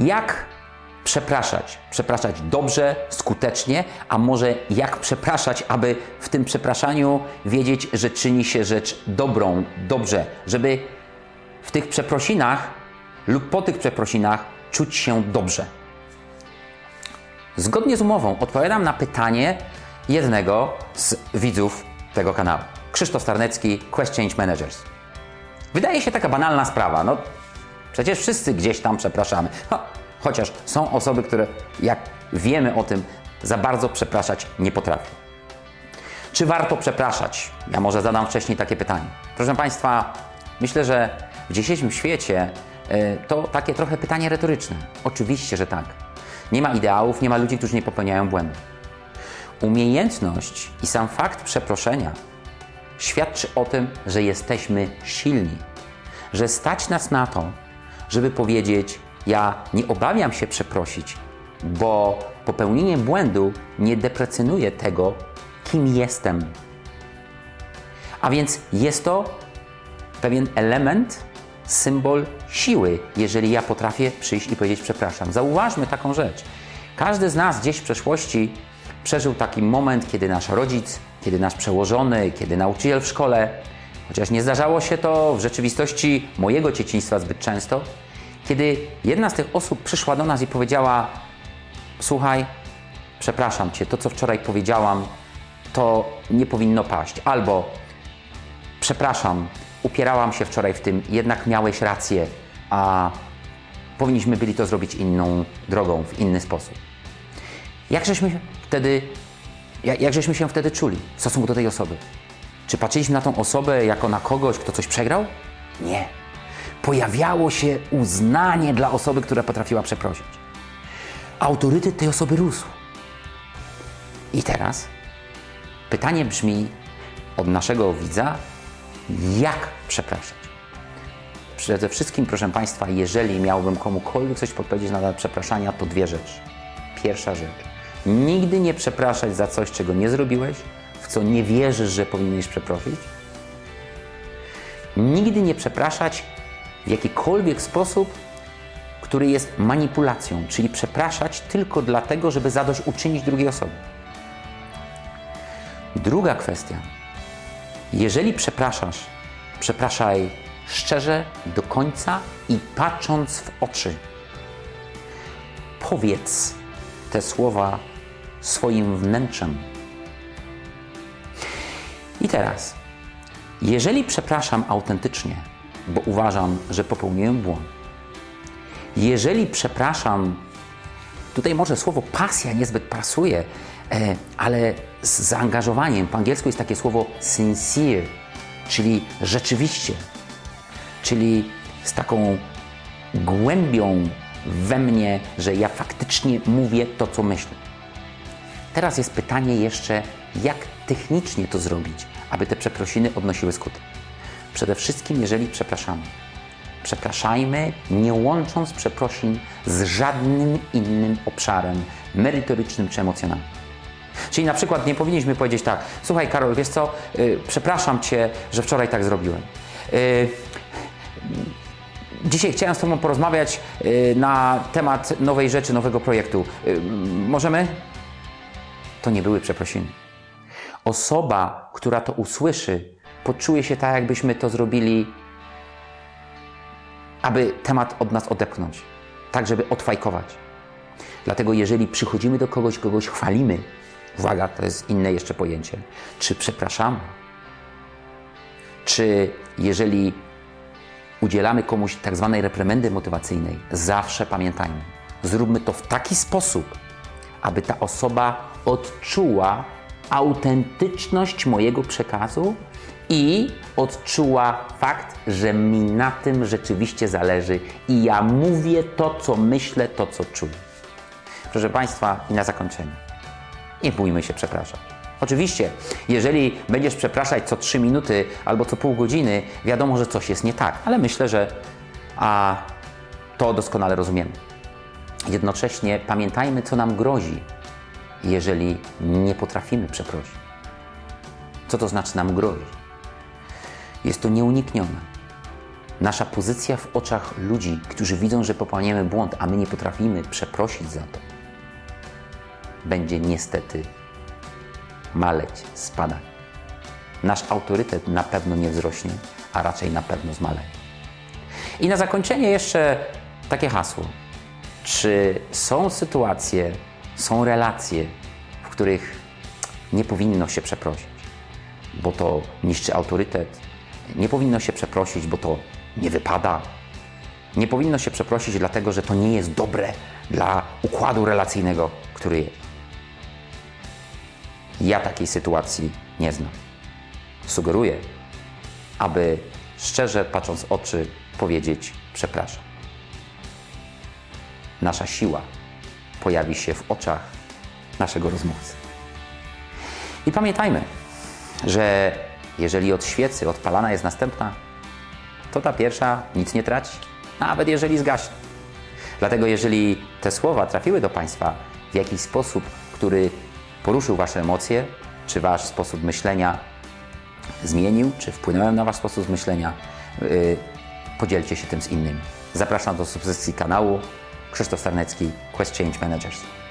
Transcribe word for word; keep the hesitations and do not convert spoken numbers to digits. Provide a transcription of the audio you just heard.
jak przepraszać. Przepraszać dobrze, skutecznie, a może jak przepraszać, aby w tym przepraszaniu wiedzieć, że czyni się rzecz dobrą, dobrze, żeby w tych przeprosinach lub po tych przeprosinach czuć się dobrze. Zgodnie z umową odpowiadam na pytanie jednego z widzów tego kanału. Krzysztof Starnecki, Quest Change Managers. Wydaje się taka banalna sprawa, no przecież wszyscy gdzieś tam przepraszamy. No, chociaż są osoby, które, jak wiemy o tym, za bardzo przepraszać nie potrafią. Czy warto przepraszać? Ja może zadam wcześniej takie pytanie. Proszę Państwa, myślę, że w dzisiejszym świecie y, to takie trochę pytanie retoryczne. Oczywiście, że tak. Nie ma ideałów, nie ma ludzi, którzy nie popełniają błędów. Umiejętność i sam fakt przeproszenia świadczy o tym, że jesteśmy silni, że stać nas na to, żeby powiedzieć: ja nie obawiam się przeprosić, bo popełnienie błędu nie deprecjonuje tego, kim jestem. A więc jest to pewien element, symbol siły, jeżeli ja potrafię przyjść i powiedzieć przepraszam. Zauważmy taką rzecz. Każdy z nas gdzieś w przeszłości przeżył taki moment, kiedy nasz rodzic, kiedy nasz przełożony, kiedy nauczyciel w szkole, chociaż nie zdarzało się to w rzeczywistości mojego dzieciństwa zbyt często, kiedy jedna z tych osób przyszła do nas i powiedziała: słuchaj, przepraszam Cię, to co wczoraj powiedziałam, to nie powinno paść. Albo przepraszam, upierałam się wczoraj w tym, jednak miałeś rację, a powinniśmy byli to zrobić inną drogą, w inny sposób. Jak żeśmy wtedy, jak, jak żeśmy się wtedy czuli w stosunku do tej osoby? Czy patrzyliśmy na tą osobę jako na kogoś, kto coś przegrał? Nie. Pojawiało się uznanie dla osoby, która potrafiła przeprosić. Autorytet tej osoby rósł. I teraz pytanie brzmi od naszego widza: jak przepraszać? Przede wszystkim, proszę Państwa, jeżeli miałbym komukolwiek coś podpowiedzieć na temat przepraszania, to dwie rzeczy. Pierwsza rzecz. Nigdy nie przepraszać za coś, czego nie zrobiłeś, w co nie wierzysz, że powinieneś przeprosić. Nigdy nie przepraszać w jakikolwiek sposób, który jest manipulacją, czyli przepraszać tylko dlatego, żeby zadośćuczynić drugiej osobie. Druga kwestia. Jeżeli przepraszasz, przepraszaj szczerze, do końca i patrząc w oczy. Powiedz te słowa swoim wnętrzem. I teraz, jeżeli przepraszam autentycznie, bo uważam, że popełniłem błąd, jeżeli przepraszam, tutaj może słowo pasja niezbyt pasuje, e, ale z zaangażowaniem, po angielsku jest takie słowo sincere, czyli rzeczywiście, czyli z taką głębią we mnie, że ja faktycznie mówię to, co myślę. Teraz jest pytanie jeszcze, jak technicznie to zrobić, aby te przeprosiny odnosiły skutek. Przede wszystkim, jeżeli przepraszamy, przepraszajmy, nie łącząc przeprosin z żadnym innym obszarem merytorycznym czy emocjonalnym. Czyli na przykład nie powinniśmy powiedzieć tak: słuchaj Karol, wiesz co, yy, przepraszam Cię, że wczoraj tak zrobiłem. Yy, dzisiaj chciałem z Tobą porozmawiać yy, na temat nowej rzeczy, nowego projektu. Yy, możemy? To nie były przeprosiny. Osoba, która to usłyszy, poczuje się tak, jakbyśmy to zrobili, aby temat od nas odepchnąć, tak żeby odfajkować. Dlatego jeżeli przychodzimy do kogoś, kogoś chwalimy, uwaga, to jest inne jeszcze pojęcie, czy przepraszamy, czy jeżeli udzielamy komuś tak zwanej reprymendy motywacyjnej, zawsze pamiętajmy, zróbmy to w taki sposób, aby ta osoba odczuła autentyczność mojego przekazu i odczuła fakt, że mi na tym rzeczywiście zależy i ja mówię to, co myślę, to, co czuję. Proszę Państwa, i na zakończenie, nie bójmy się przepraszać. Oczywiście, jeżeli będziesz przepraszać co trzy minuty albo co pół godziny, wiadomo, że coś jest nie tak, ale myślę, że a, to doskonale rozumiemy. Jednocześnie pamiętajmy, co nam grozi, jeżeli nie potrafimy przeprosić. Co to znaczy nam grozi? Jest to nieuniknione. Nasza pozycja w oczach ludzi, którzy widzą, że popełniamy błąd, a my nie potrafimy przeprosić za to, będzie niestety maleć, spadać. Nasz autorytet na pewno nie wzrośnie, a raczej na pewno zmaleje. I na zakończenie jeszcze takie hasło. Czy są sytuacje, są relacje, w których nie powinno się przeprosić, bo to niszczy autorytet? Nie powinno się przeprosić, bo to nie wypada? Nie powinno się przeprosić, dlatego że to nie jest dobre dla układu relacyjnego, który jest. Ja takiej sytuacji nie znam. Sugeruję, aby szczerze patrząc w oczy powiedzieć przepraszam. Nasza siła pojawi się w oczach naszego rozmówcy. I pamiętajmy, że jeżeli od świecy odpalana jest następna, to ta pierwsza nic nie traci, nawet jeżeli zgaśnie. Dlatego jeżeli te słowa trafiły do Państwa w jakiś sposób, który poruszył Wasze emocje, czy Wasz sposób myślenia zmienił, czy wpłynąłem na Wasz sposób myślenia, yy, podzielcie się tym z innymi. Zapraszam do subskrypcji kanału. Krzysztof Starnecki, Quest Change Managers.